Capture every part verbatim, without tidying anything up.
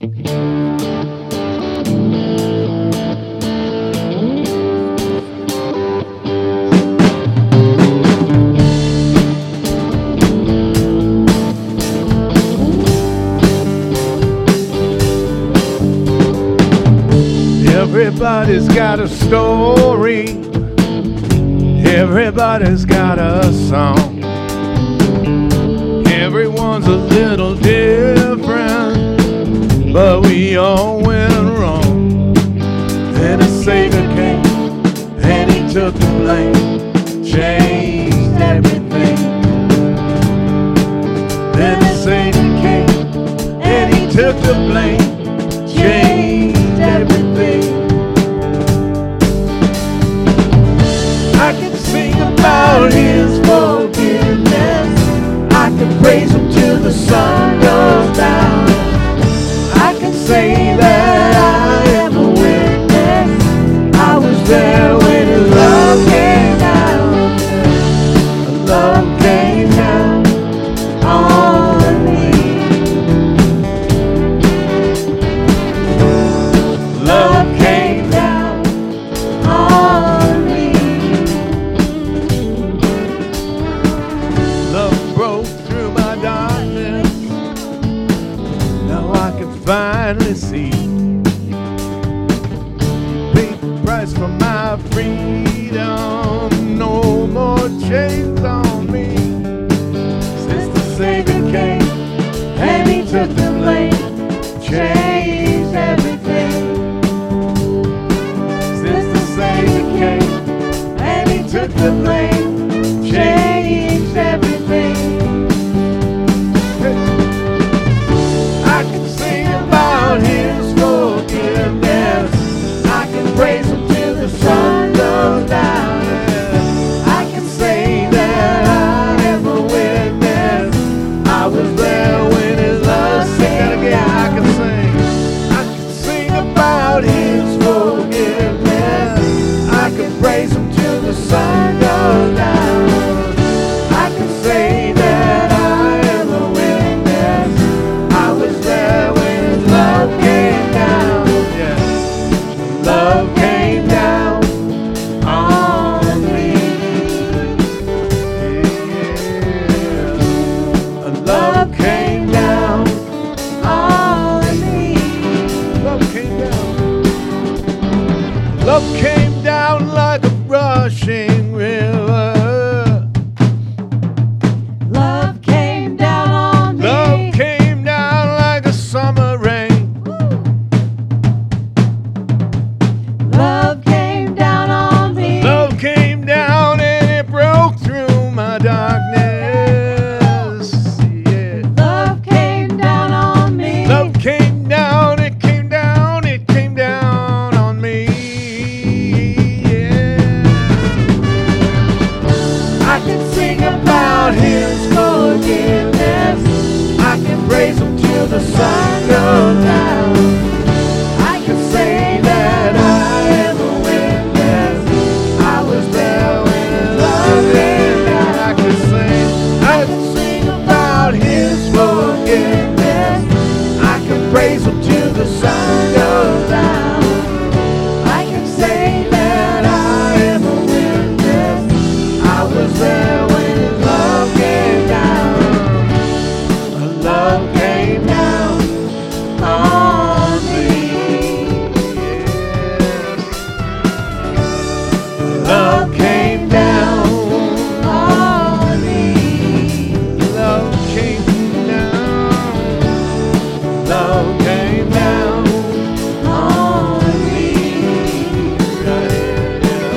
Everybody's got a story. Everybody's got a song. Everyone's a little different, but we all went wrong. Then a Savior came and he took the blame, changed everything. Then a Savior came and he took the blame, changed everything. I can sing about his forgiveness. I can praise him till the sun goes down. I can say that I am a witness. I was there when his love came down. Love came down on me. Love came down on me. Love broke through my darkness. Now I can finally see. Paid the price for my freedom. No more chains on me. Since the Savior came and he took the blame, changed everything. Since the Savior came and he took the blame, changed everything. I can sing about his forgiveness. I can praise him till the sun goes down. I can say that I am a witness. I was there when his love came down. I can sing, I can sing about his forgiveness. I can praise him till the sun goes down. I can say that I am a witness. I was there when his love came down. Yeah. Love came down on me. Yeah. Love came down on me. Love came down. Love came down like a rushing river. Love came down on me. Love came down like a summer rain. Love came down on me. Love came down and it broke through my darkness. Yeah. Love came down on me. Love came down, it came down, it came down on me. Yeah. I can sing about his forgiveness. I can praise him till the sun goes down. I can say that I am a witness. I was there when his love came down. I can sing, I can sing about his forgiveness. I can praise him till the sun goes down. I can say that I am a witness. I was there when his love came down. Love came down on me. Yes. Love came down on me. Love came down. Love came down on me. Right here.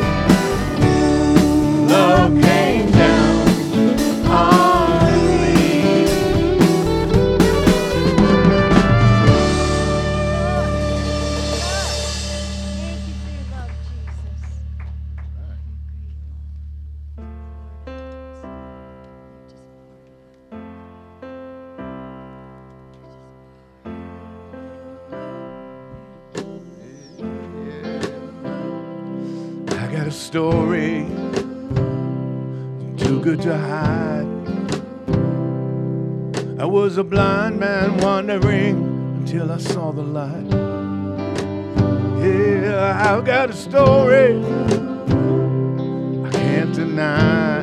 Love came down on me. I got a story too good to hide. I was a blind man wandering till I saw the light. Yeah, I've got a story I can't deny.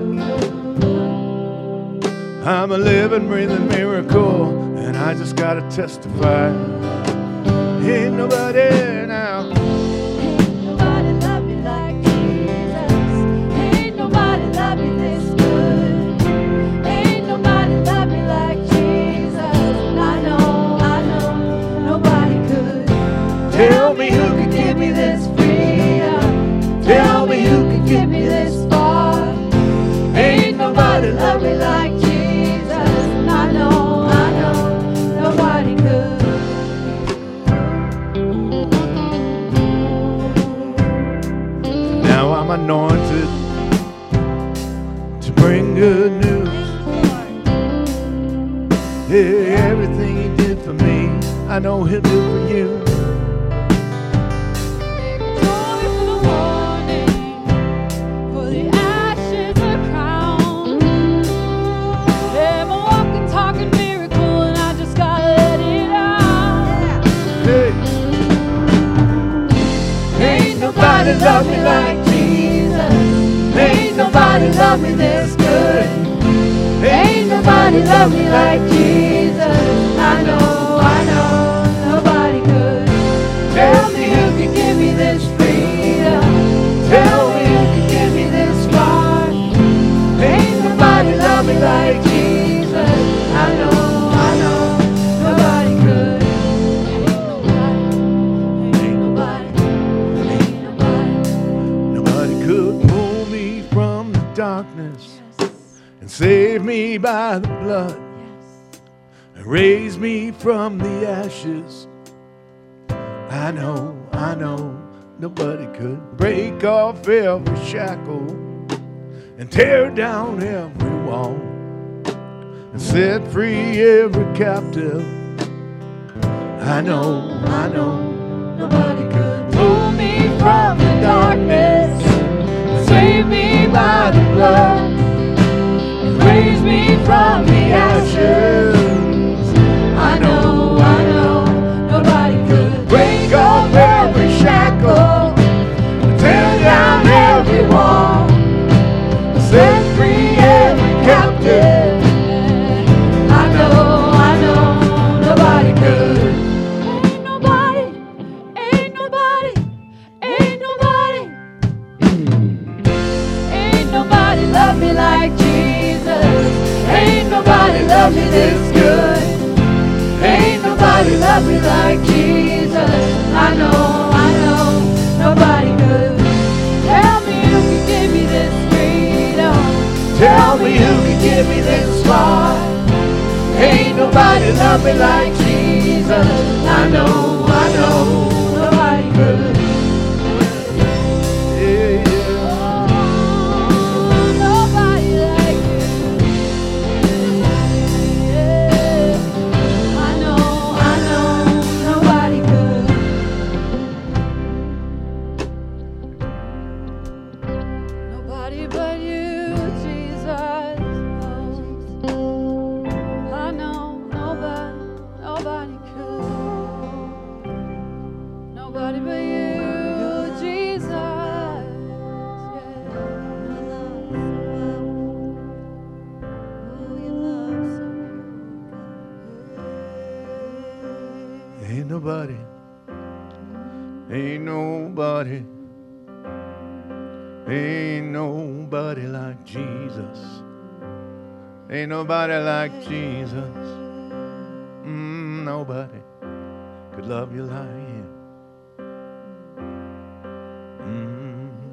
I'm a living, breathing miracle, and I just gotta testify. Ain't nobody now. Ain't nobody love me like Jesus. Ain't nobody love me this good. Ain't nobody love me like Jesus. I know, I know, nobody could. Tell me who could give me this freedom. Tell me who could give me this far. Ain't nobody love me like Jesus. I know, I know, nobody could. Now I'm anointed to bring good news. Yeah, everything he did for me, I know he'll do for you. Joy for the morning, for the ashes a crown. I'm a walking, talking miracle, and I just gotta let it out. Hey, Ain't nobody love me like Jesus. Ain't nobody love me this good. Ain't nobody love me like Jesus. I know, I know, nobody could. Tell me who can give me this freedom. Tell me who can give me this far. Ain't nobody love me like Jesus. I know, I know, nobody could. Ain't nobody, ain't nobody, ain't nobody. nobody could pull me from the darkness and save me by the blood and raise me from the ashes. I know, I know, nobody could break off every shackle and tear down every wall and set free every captive. I know, I know, Nobody could pull me from the darkness, save me by the blood, and raise me from the ashes. I know, I know, nobody could break off every shackle, tear down every wall, set free every captive. I know, I know, nobody could. Ain't nobody, ain't nobody, ain't nobody, ain't nobody love me like Jesus. Ain't nobody love me this good. Ain't nobody love me like Jesus. I know, I know, nobody could. Tell me who can give me this freedom. Tell me who can give me this far. Ain't nobody love me like Jesus. I know, I know, nobody could. yeah, yeah. Oh, nobody like you. Yeah. I know, I know, nobody could. Nobody but you, Jesus. I know nobody, nobody could. Nobody but you, Jesus. Ain't nobody, ain't nobody, ain't nobody like Jesus. Ain't nobody like Jesus. Mm, nobody could love you like him. Mm.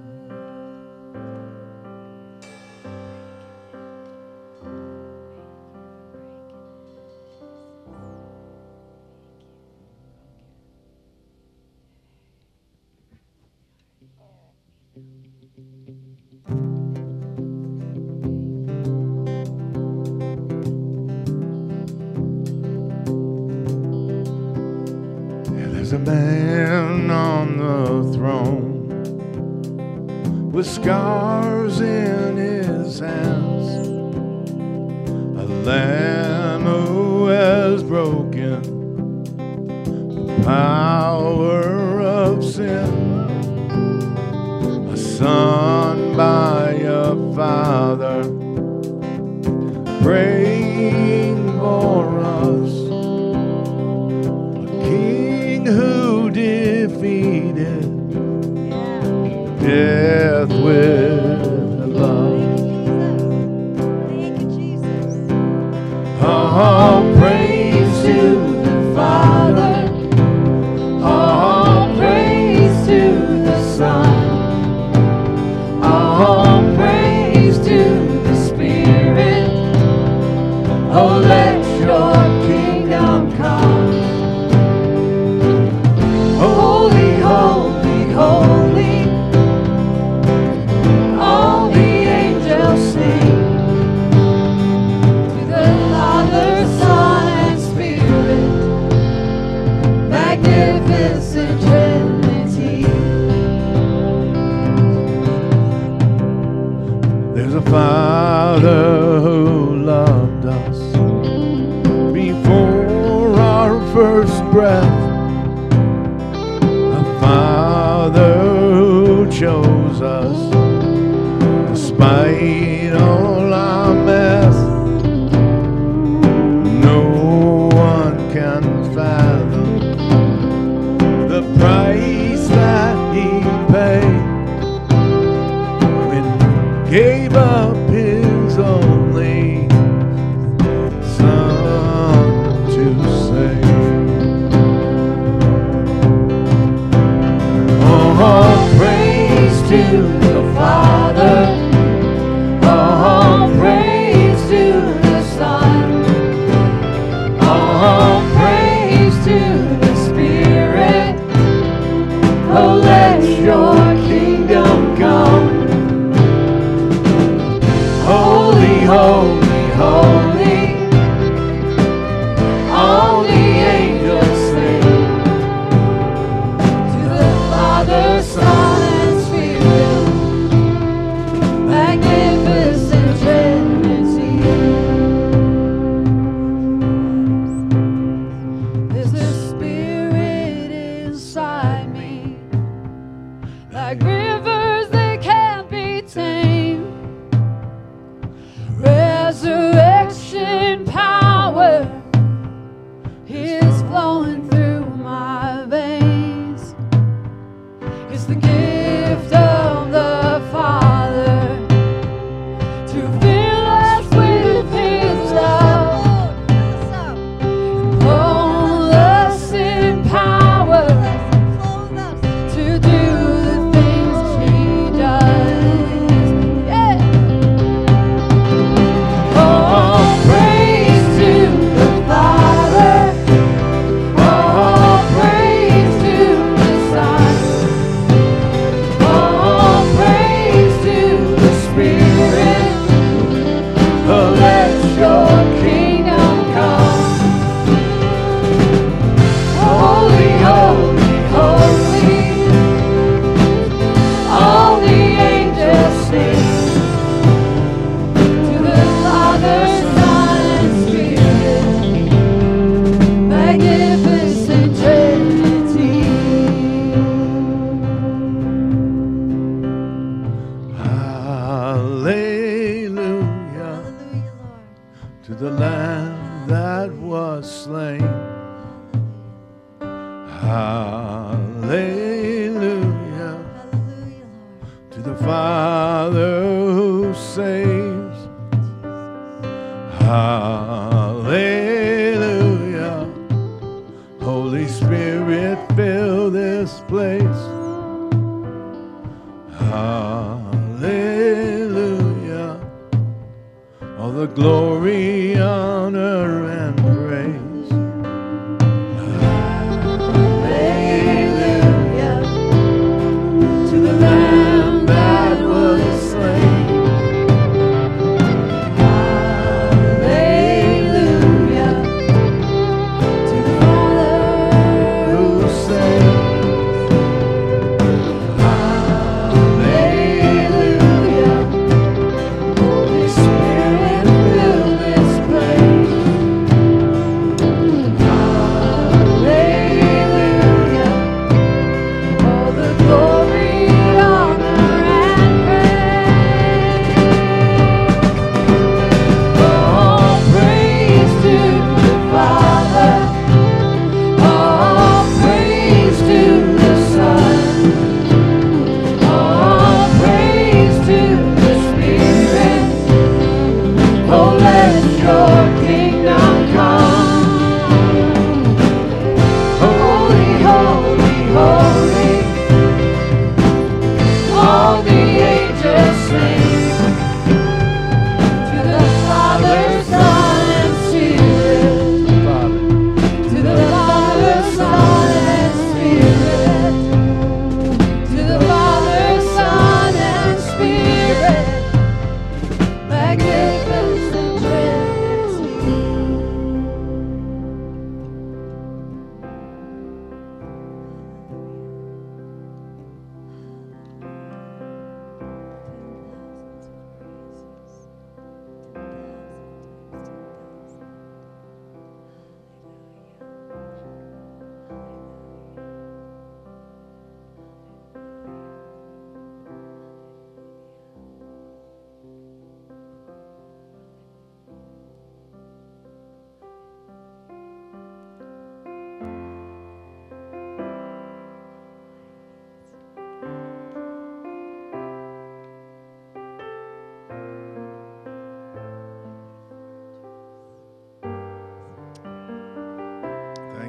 There's a man on the throne with scars in his hands, a lamb who has broken power of sin, a son by a father, praying for us, a king who defeated death with love. Thank you, Jesus. All praise to the Father, all praise to the Son, all praise to the Spirit. Oh, let your kingdom come. Holy, holy, holy, all the angels sing. To the Father, Son, and Spirit, magnificent Trinity. There's a Father who loved us before our first breath, a Father who chose us despite all our mess. No one can fathom the price that he paid when he gave up his only Son to save. All praise to the Father, all praise to the Son, all praise to the Spirit. Oh, let your kingdom come. Holy, holy, holy, all the angels sing. To the Father, Son, and Spirit, magnificent Trinity. There's a spirit inside me, like rivers that can't be tamed. Resurrection power is flowing through my veins. It's the gift of the Father to fill us with His love, clothe us in power to do the things He does. Yeah. All praise to the Father, all praise to the Son, all praise to the Spirit. Oh, let your kingdom come. Holy, holy, holy, all the angels sing. To the Father, Son, and Spirit, magnificent Trinity. Hallelujah to the Lamb that was slain. Hallelujah to the Father who saves. Hallelujah. Holy Spirit, fill this place. Hallelujah. All the glory, honor, and praise. Hallelujah to the Lamb that was slain. Hallelujah to the Father who saves. Hallelujah. Holy Spirit, fill this place.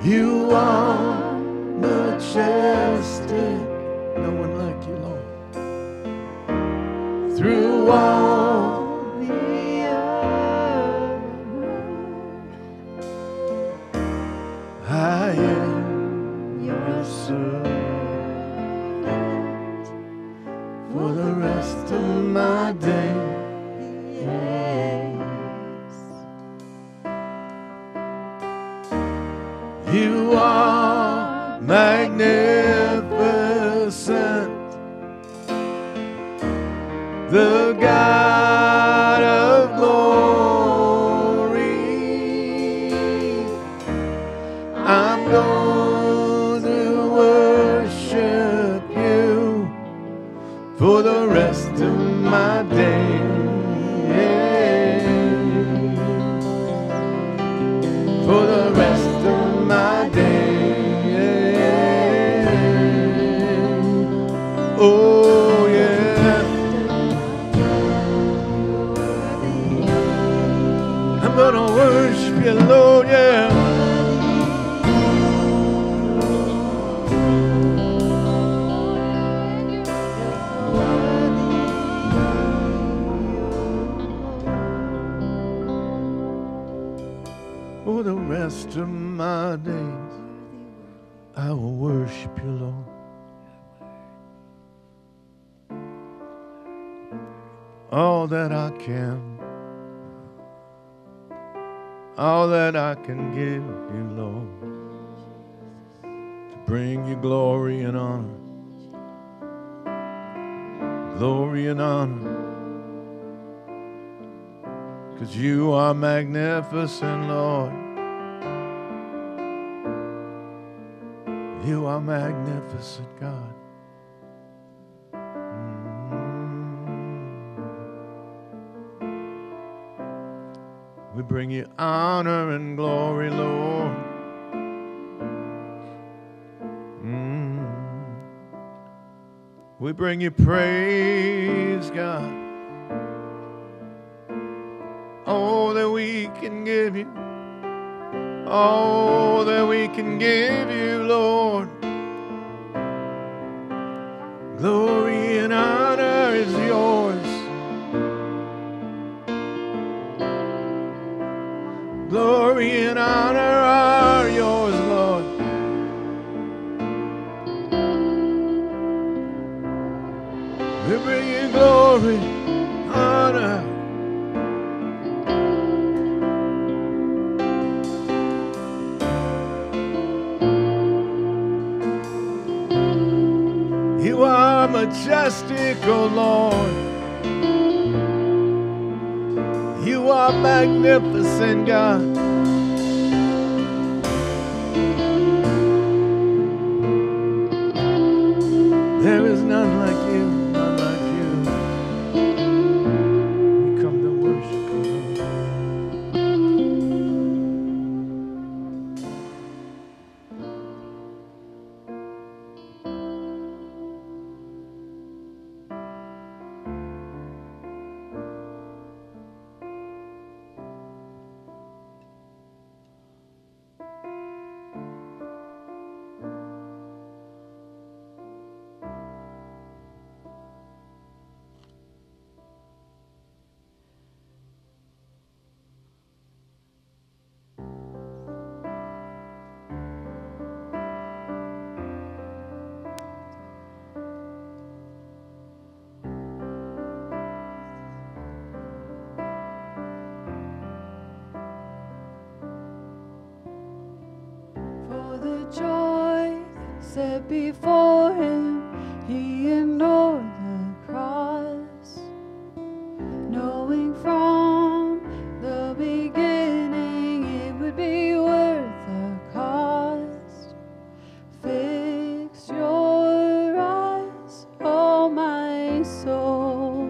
You are majestic. No one like you, Lord. Through all the earth, I am your servant for the rest of my days. You are magnificent, the God of glory. I'm going to worship you for the rest of my days. For the rest of my days. Oh yeah, I'm gonna worship you, Lord, yeah. For the rest of my days, I will worship you, Lord. All that I can, all that I can give you, Lord, to bring you glory and honor, glory and honor, because you are magnificent, Lord. You are magnificent, God. We bring you honor and glory, Lord. Mm. We bring you praise, God. All that we can give you, all that we can give you, Lord. Glory and honor is yours. Glory and honor are yours, Lord. We bring you glory, honor. You are majestic, O Lord. You are magnificent, God. There is none like you, none like you. We come to worship you, set before him, he endured the cross, knowing from the beginning it would be worth the cost. Fix your eyes, oh my soul,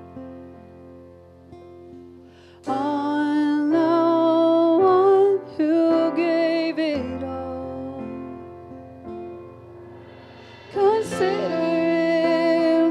on the one who gave it all. Consider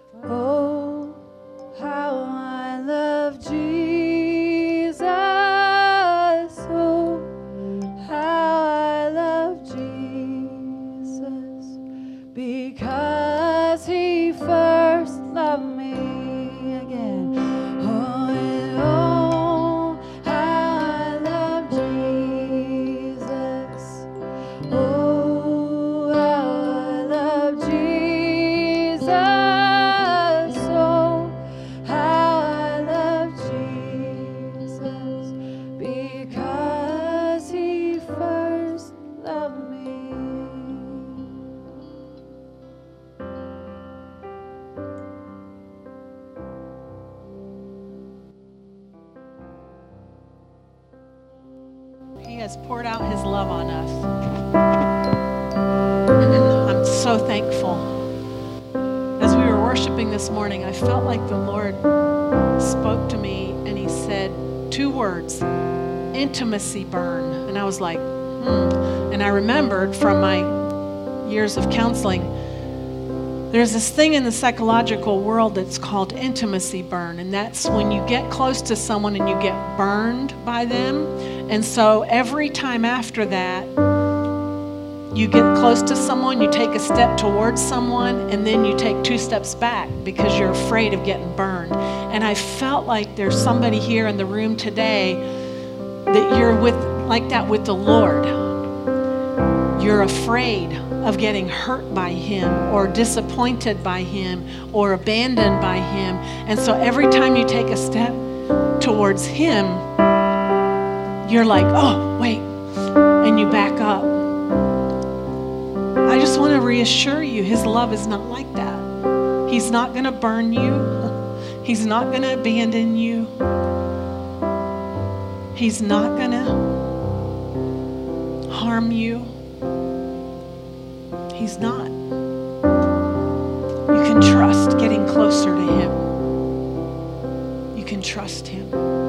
Oh, how I love Jesus. Oh, how I love Jesus. Because he first loved me again. Oh, and oh, how I love Jesus. Oh, how I love Jesus. Oh, how I love Jesus. Because he first loved me. He has poured out his love on us. I'm so thankful. As we were worshiping this morning, I felt like the Lord spoke to me and he said two words, intimacy burn. And I was like, hmm. And I remembered from my years of counseling, there's this thing in the psychological world that's called intimacy burn, and that's when you get close to someone and you get burned by them. And so every time after that, you get close to someone, you take a step towards someone, and then you take two steps back because you're afraid of getting burned. And I felt like there's somebody here in the room today that you're with like that with the Lord. You're afraid of getting hurt by him or disappointed by him or abandoned by him. And so every time you take a step towards him, you're like, oh, wait, and you back up. I just want to reassure you, his love is not like that. He's not going to burn you. He's not going to abandon you. He's not going to harm you. He's not. You can trust getting closer to him. You can trust him.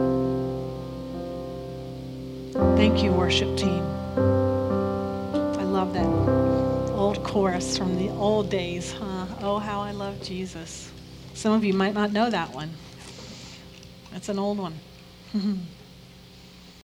Thank you, worship team. I love that old chorus from the old days, huh? Oh, how I love Jesus. Some of you might not know that one. That's an old one.